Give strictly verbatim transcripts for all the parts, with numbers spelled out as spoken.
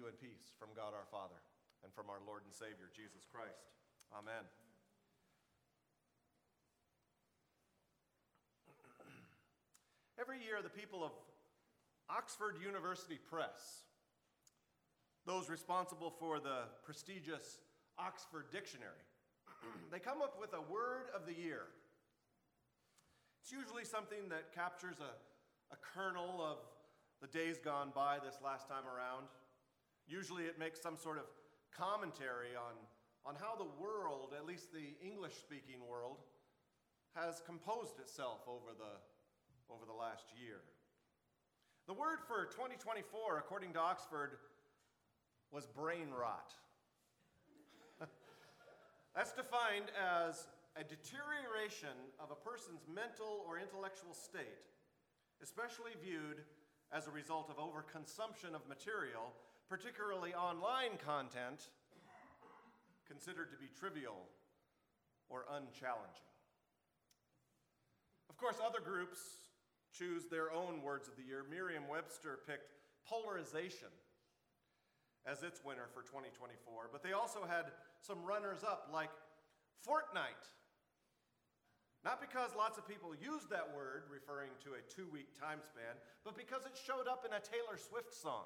you in peace from God our Father and from our Lord and Savior, Jesus Christ. Amen. Every year, the people of Oxford University Press, those responsible for the prestigious Oxford Dictionary, they come up with a word of the year. It's usually something that captures a, a kernel of the days gone by this last time around. Usually it makes some sort of commentary on, on how the world, at least the English-speaking world, has composed itself over the, over the last year. The word for twenty twenty-four, according to Oxford, was brain rot. That's defined as a deterioration of a person's mental or intellectual state, especially viewed as a result of overconsumption of material, particularly online content, considered to be trivial or unchallenging. Of course, other groups choose their own words of the year. Merriam-Webster picked polarization as its winner for twenty twenty-four, but they also had some runners-up like fortnight. Not because lots of people used that word referring to a two-week time span, but because it showed up in a Taylor Swift song.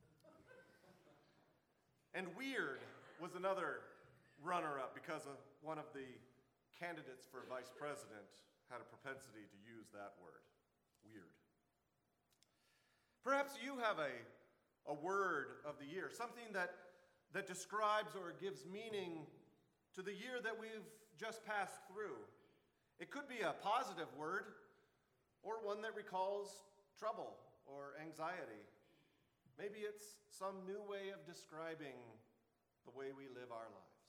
And weird was another runner-up because of one of the candidates for vice president had a propensity to use that word, weird. Perhaps you have a, a word of the year, something that, that describes or gives meaning to the year that we've just passed through. It could be a positive word or one that recalls trouble or anxiety. Maybe it's some new way of describing the way we live our lives.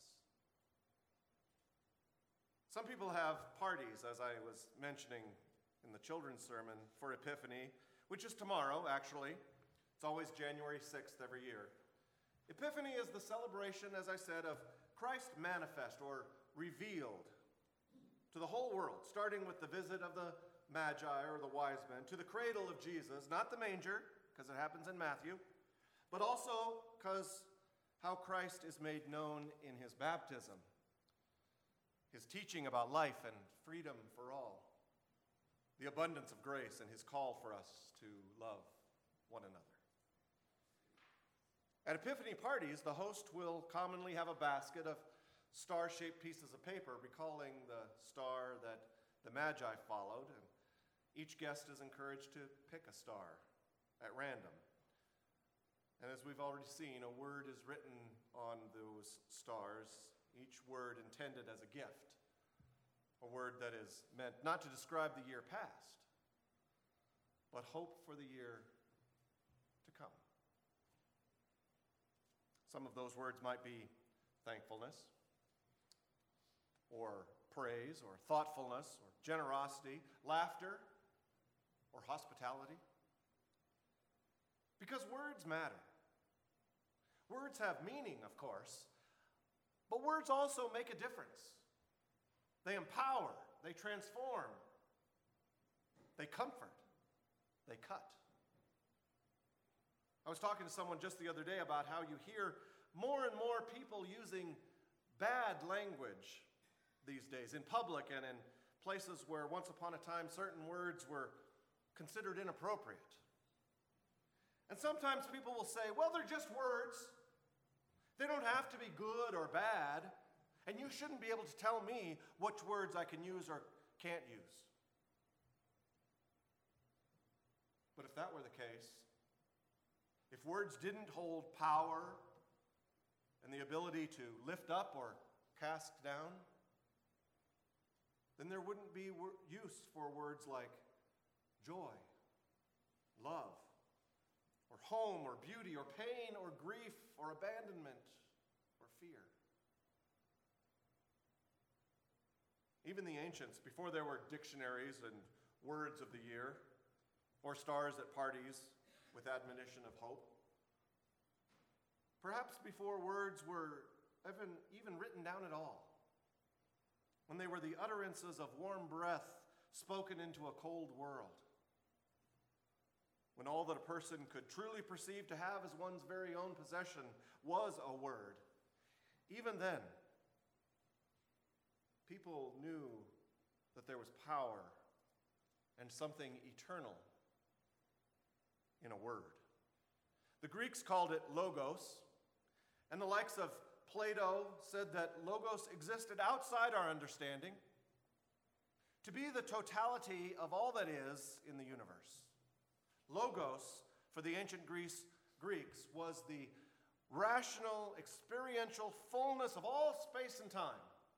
Some people have parties, as I was mentioning in the children's sermon, for Epiphany, which is tomorrow, actually. It's always January sixth every year. Epiphany is the celebration, as I said, of Christ manifest or revealed to the whole world, starting with the visit of the Magi or the wise men to the cradle of Jesus, not the manger, because it happens in Matthew, but also because how Christ is made known in his baptism, his teaching about life and freedom for all, the abundance of grace, and his call for us to love one another. At Epiphany parties, the host will commonly have a basket of star-shaped pieces of paper recalling the star that the Magi followed, and each guest is encouraged to pick a star at random. And as we've already seen, a word is written on those stars, each word intended as a gift, a word that is meant not to describe the year past, but hope for the year to come. Some of those words might be thankfulness, or praise, or thoughtfulness, or generosity, laughter, or hospitality. Because words matter. Words have meaning, of course, but words also make a difference. They empower, they transform, they comfort, they cut. I was talking to someone just the other day about how you hear more and more people using bad language these days, in public and in places where once upon a time certain words were considered inappropriate. And sometimes people will say, well, they're just words. They don't have to be good or bad, and you shouldn't be able to tell me which words I can use or can't use. But if that were the case, if words didn't hold power and the ability to lift up or cast down, then there wouldn't be use for words like joy, love, or home, or beauty, or pain, or grief, or abandonment, or fear. Even the ancients, before there were dictionaries and words of the year, or stars at parties with admonition of hope, perhaps before words were even, even written down at all, when they were the utterances of warm breath spoken into a cold world, when all that a person could truly perceive to have as one's very own possession was a word, even then, people knew that there was power and something eternal in a word. The Greeks called it logos, and the likes of Plato said that logos existed outside our understanding to be the totality of all that is in the universe. Logos, for the ancient Greece, Greeks, was the rational, experiential fullness of all space and time.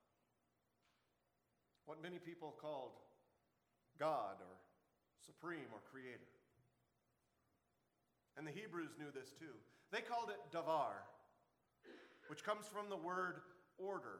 What many people called God or supreme or creator. And the Hebrews knew this too. They called it davar, which comes from the word order.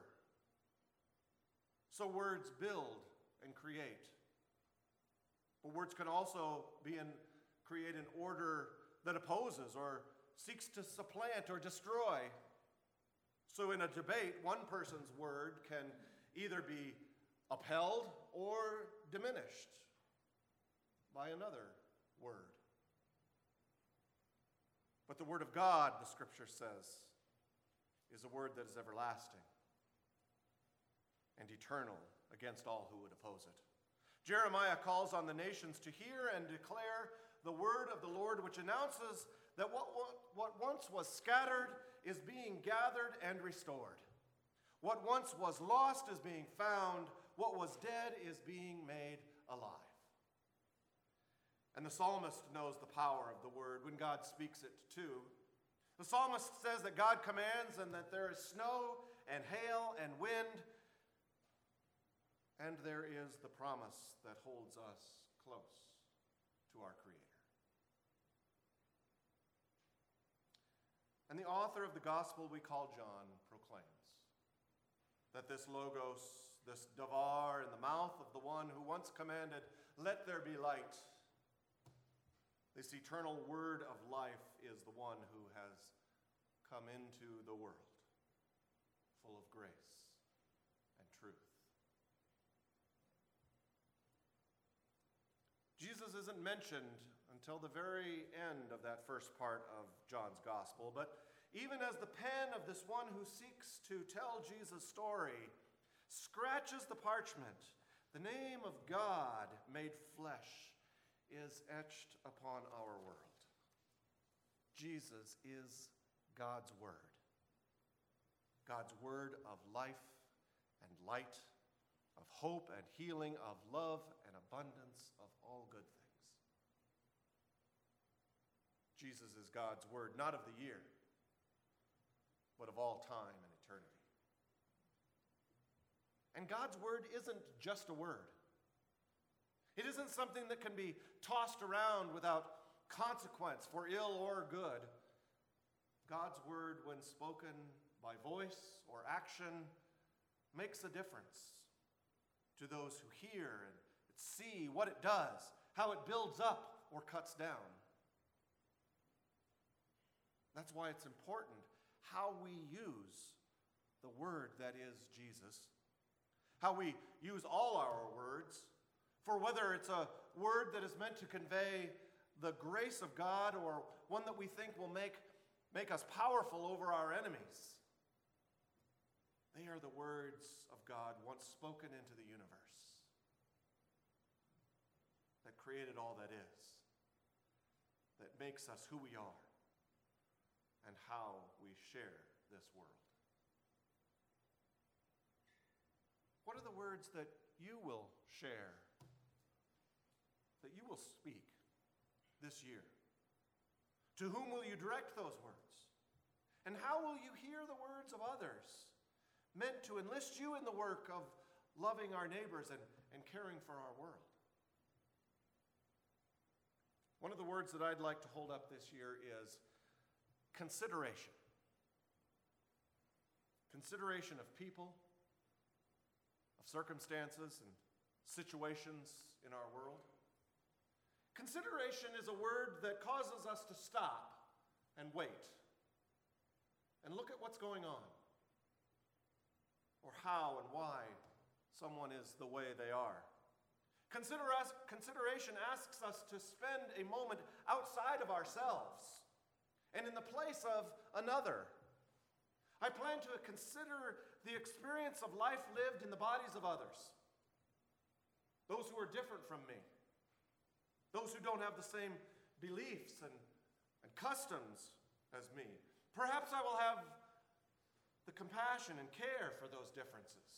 So words build and create. But words can also be in, create an order that opposes or seeks to supplant or destroy. So in a debate, one person's word can either be upheld or diminished by another word. But the word of God, the scripture says, is a word that is everlasting and eternal against all who would oppose it. Jeremiah calls on the nations to hear and declare the word of the Lord, which announces that what, what, what once was scattered is being gathered and restored. What once was lost is being found. What was dead is being made alive. And the psalmist knows the power of the word when God speaks it too. The psalmist says that God commands and that there is snow and hail and wind, and there is the promise that holds us close to our Creator. And the author of the gospel we call John proclaims that this logos, this davar in the mouth of the one who once commanded, "Let there be light," this eternal word of life is the one who has come into the world, full of grace and truth. Jesus isn't mentioned until the very end of that first part of John's gospel, but even as the pen of this one who seeks to tell Jesus' story scratches the parchment, the name of God made flesh is etched upon our world. Jesus is God's word. God's word of life and light, of hope and healing, of love and abundance, of all good things. Jesus is God's word, not of the year, but of all time and eternity. And God's word isn't just a word. It isn't something that can be tossed around without consequence for ill or good. God's word, when spoken by voice or action, makes a difference to those who hear and see what it does, how it builds up or cuts down. That's why it's important how we use the word that is Jesus, how we use all our words, for whether it's a word that is meant to convey the grace of God or one that we think will make, make us powerful over our enemies. They are the words of God once spoken into the universe that created all that is, that makes us who we are and how we share this world. What are the words that you will share, that you will speak this year? To whom will you direct those words? And how will you hear the words of others, meant to enlist you in the work of loving our neighbors and, and caring for our world? One of the words that I'd like to hold up this year is consideration. Consideration of people, of circumstances and situations in our world. Consideration is a word that causes us to stop and wait and look at what's going on, or how and why someone is the way they are. Consider us, consideration asks us to spend a moment outside of ourselves and in the place of another. I plan to consider the experience of life lived in the bodies of others, those who are different from me, those who don't have the same beliefs and, and customs as me. Perhaps I will have the compassion and care for those differences.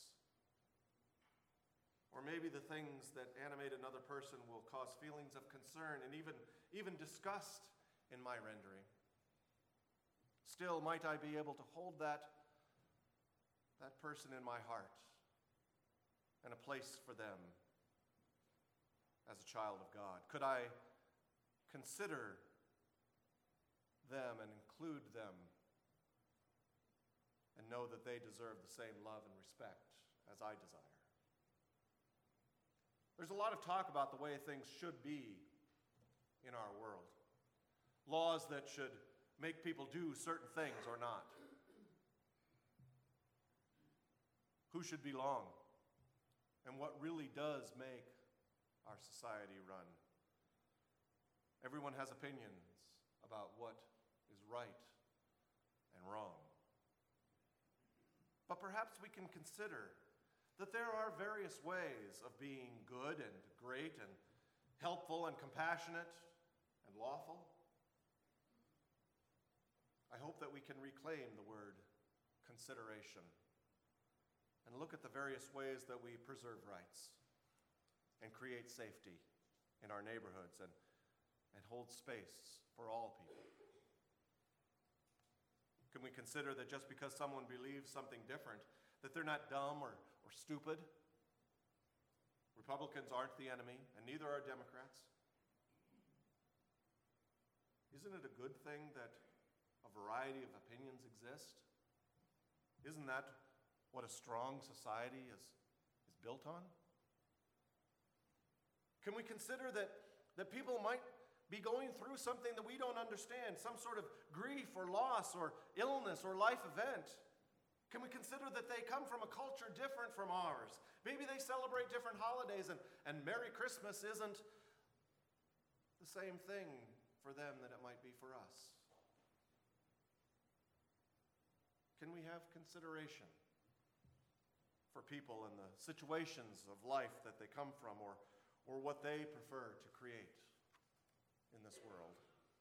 Or maybe the things that animate another person will cause feelings of concern and even, even disgust in my rendering. Still, might I be able to hold that, that person in my heart and a place for them as a child of God? Could I consider them and include them and know that they deserve the same love and respect as I desire? There's a lot of talk about the way things should be in our world. Laws that should make people do certain things or not. Who should belong? And what really does make our society run? Everyone has opinions about what is right and wrong. But perhaps we can consider that there are various ways of being good and great and helpful and compassionate and lawful. I hope that we can reclaim the word consideration and look at the various ways that we preserve rights and create safety in our neighborhoods and, and hold space for all people. Can we consider that just because someone believes something different, that they're not dumb or, or stupid? Republicans aren't the enemy, and neither are Democrats. Isn't it a good thing that a variety of opinions exist? Isn't that what a strong society is, is built on? Can we consider that, that people might be going through something that we don't understand, some sort of grief or loss or illness or life event? Can we consider that they come from a culture different from ours? Maybe they celebrate different holidays, and, and Merry Christmas isn't the same thing for them that it might be for us. Can we have consideration for people and the situations of life that they come from, or, or what they prefer to create in this world?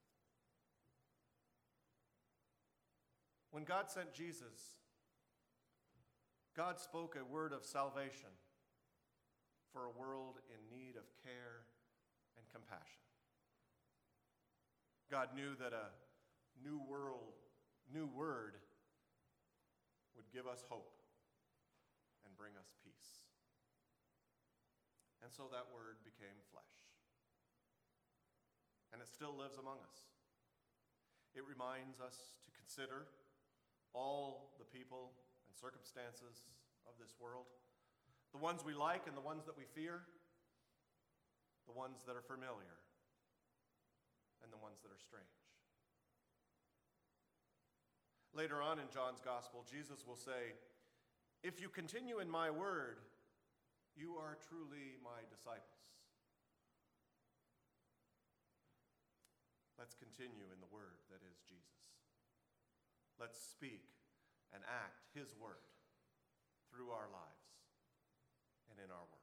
When God sent Jesus, God spoke a word of salvation for a world in need of care and compassion. God knew that a new world, new word would give us hope and bring us peace. And so that word became flesh. And it still lives among us. It reminds us to consider all the people and circumstances of this world, the ones we like and the ones that we fear, the ones that are familiar and the ones that are strange. Later on in John's Gospel, Jesus will say, "If you continue in my word, you are truly my disciples." Let's continue in the word that is Jesus. Let's speak and act his word through our lives and in our world.